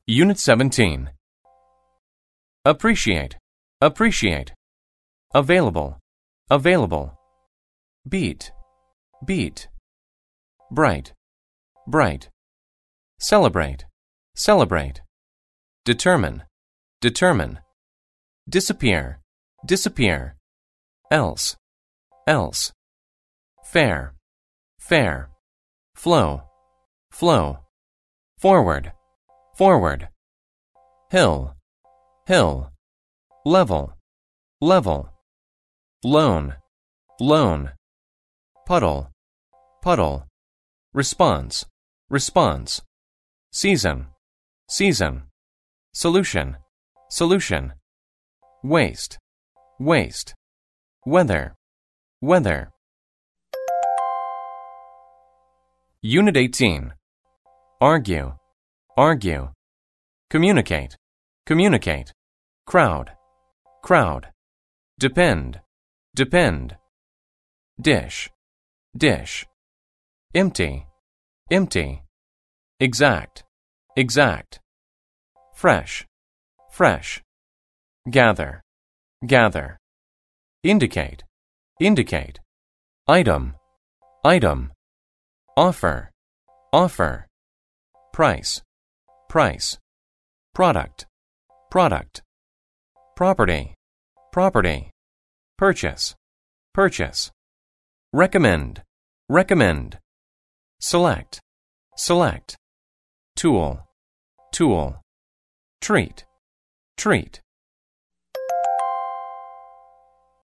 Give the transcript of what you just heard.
Unit 17. Appreciate, appreciate. Available, available. Beat, beat. Bright, bright. Celebrate, celebrate. Determine, determine. Disappear, disappear. Else, else. Fair, fair. Flow, flow. Forward, forward. Hill, hill. Level, level. Loan, loan. Puddle, puddle. Response, response. Season, season. Solution, solution. Waste, waste. Weather, weather. Unit 18. Argue, argue. Communicate, communicate. Crowd, crowd. Depend, depend. Dish, dish. Empty, empty. Exact, exact. Fresh, fresh. Gather, gather. Indicate, indicate. Item, item. Offer, offer. Price, price. Product, product. Property, property. Purchase, purchase. Recommend, recommend. Select, select. Tool, tool. Treat, treat.